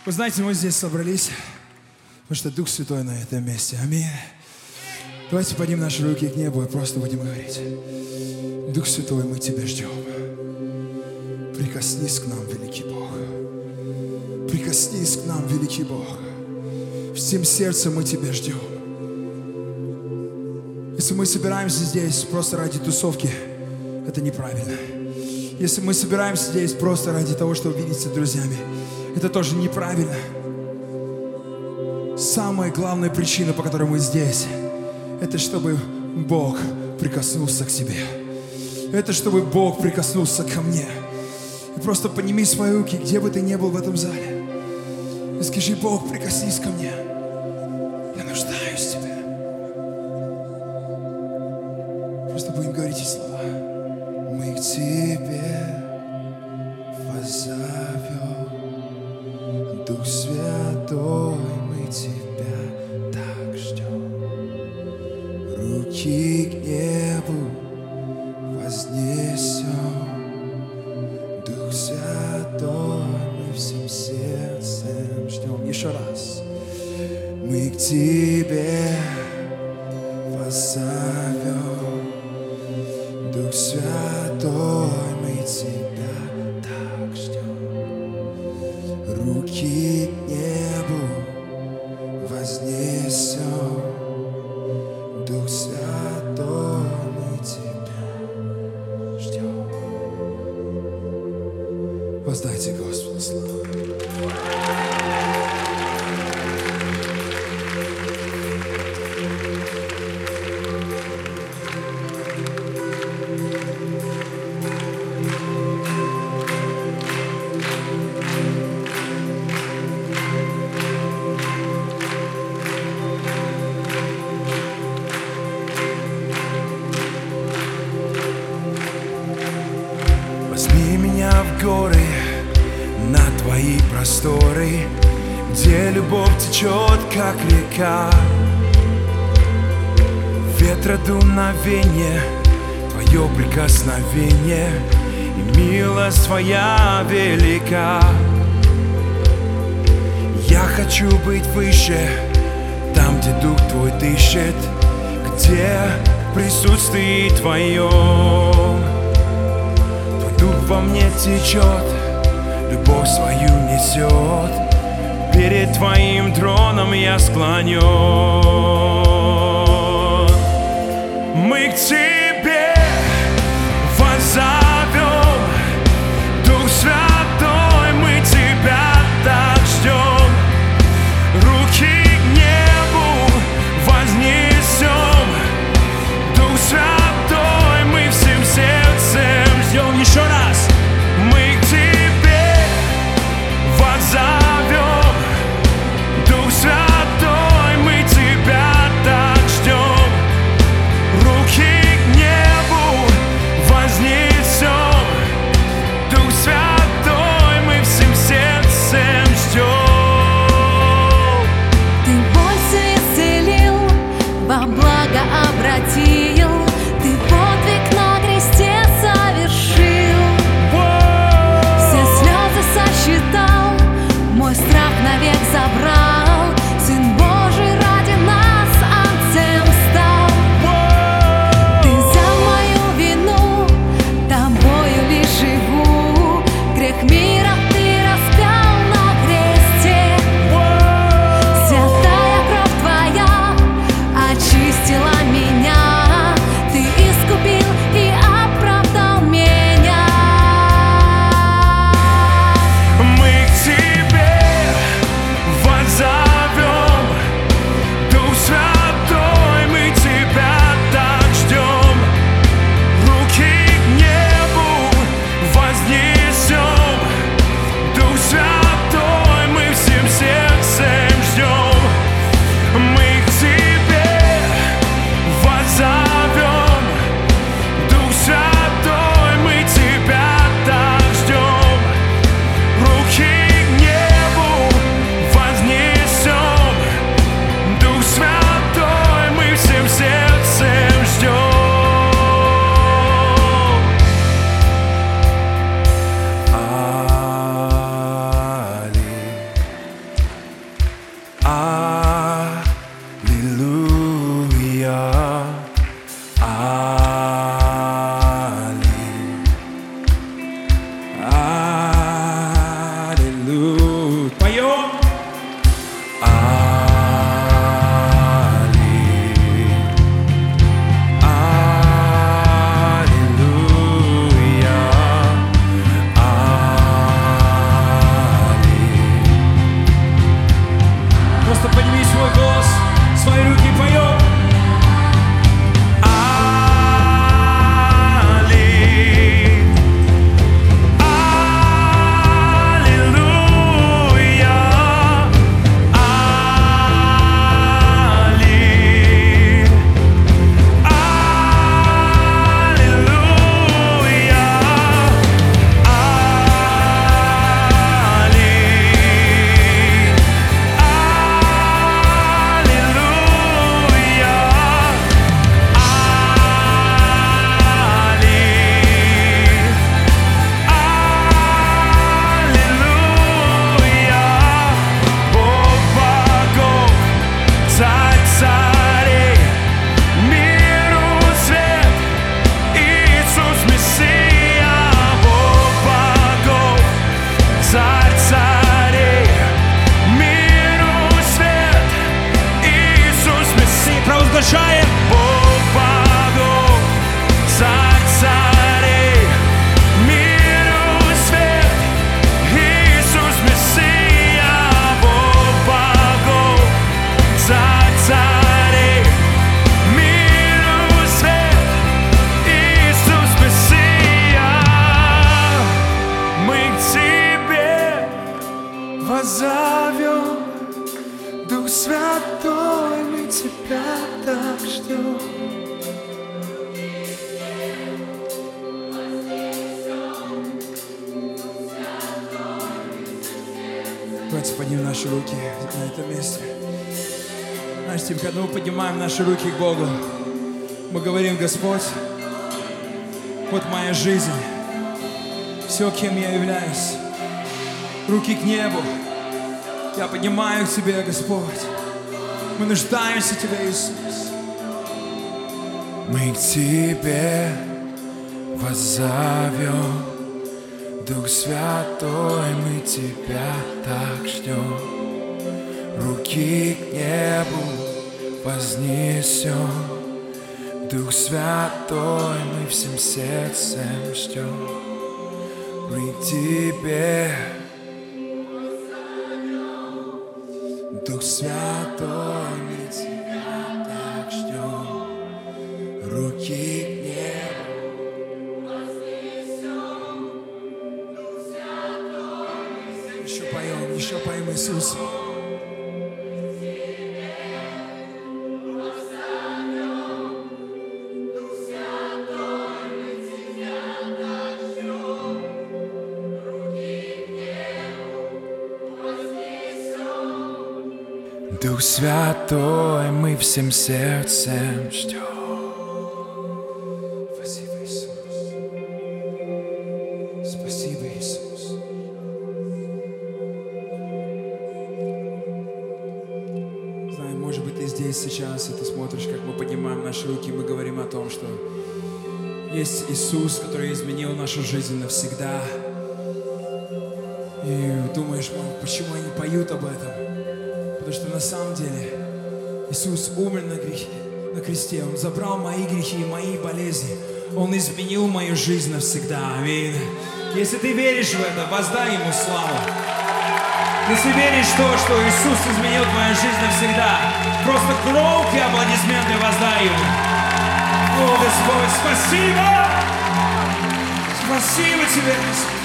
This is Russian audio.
Вы знаете, мы здесь собрались, потому что Дух Святой на этом месте. Аминь. Давайте поднимем наши руки к небу и просто будем говорить. Дух Святой, мы Тебя ждем. Прикоснись к нам, великий Бог. Прикоснись к нам, великий Бог. Всем сердцем мы Тебя ждем. Если мы собираемся здесь просто ради тусовки, это неправильно. Если мы собираемся здесь просто ради того, чтобы увидеться с друзьями, это тоже неправильно. Самая главная причина, по которой мы здесь, это чтобы Бог прикоснулся к тебе. Это чтобы Бог прикоснулся ко мне. И просто подними свои руки, где бы ты ни был в этом зале. И скажи: Бог, прикоснись ко мне. Я нуждаюсь в тебе. Просто будем говорить эти слова. Мы к тебе воззовем, Дух Святой, мы тебя так ждем. Руки к небу вознесем, Дух Святой, мы всем сердцем ждем. Еще раз. Мы к тебе воззовем, Дух Святой, мы тебя так ждем. Руки к небу вознесем, Дух Святой, мы тебя ждем. Воздайте Господу славу. Возьми меня в горы, на твои просторы, где любовь течет, как река. Ветра дуновение, твое прикосновение, и милость твоя велика. Я хочу быть выше, там, где Дух Твой дышит, где присутствие Твое. Дух во мне течет, любовь свою несет, перед Твоим троном я склонен. Мы к Тебе воззовем, Дух Святой, мы Тебя так ждем. Руки к небу вознесем, Дух Святой, мы всем сердцем ждем. Еще раз. Мы к Тебе воззовем, Дух Святой, мы Тебя так ждем. Руки к Аллилуйя. Аллилуйя. Поем. Просто подними свой голос, свои руки и поем. Провозглашаем Бог богов, царь царей, миру свет, Иисус Мессия. Бог богов, царь царей, миру свет, Иисус Мессия. Мы к Тебе воззовем, Дух Святой, мы Тебя так ждем. Давайте поднимем наши руки на этом месте. Знаете, когда мы поднимаем наши руки к Богу, мы говорим: Господь, вот моя жизнь, все, кем я являюсь, руки к небу. Я поднимаю к Тебе, Господь. Мы нуждаемся в Тебе, Иисус. Мы к Тебе воззовем, Дух Святой, мы Тебя так ждем. Руки к небу вознесем, Дух Святой, мы всем сердцем ждем. Мы к Тебе, Дух Святой, мы Тебя так ждем. Руки к небу вознесем, Дух Святой, Еще поем, Иисус. Дух Святой, мы всем сердцем ждем. Спасибо, Иисус. Спасибо, Иисус. Знаю, может быть, ты здесь сейчас, и ты смотришь, как мы поднимаем наши руки, и мы говорим о том, что есть Иисус, который изменил нашу жизнь навсегда. И думаешь: почему они поют об этом? Потому что на самом деле Иисус умер на кресте. Он забрал мои грехи и мои болезни. Он изменил мою жизнь навсегда. Аминь. Если ты веришь в это, воздай Ему славу. Если веришь в то, что Иисус изменил твою жизнь навсегда, просто громкие аплодисменты воздай Ему. О, Господь, спасибо! Спасибо Тебе, Иисус!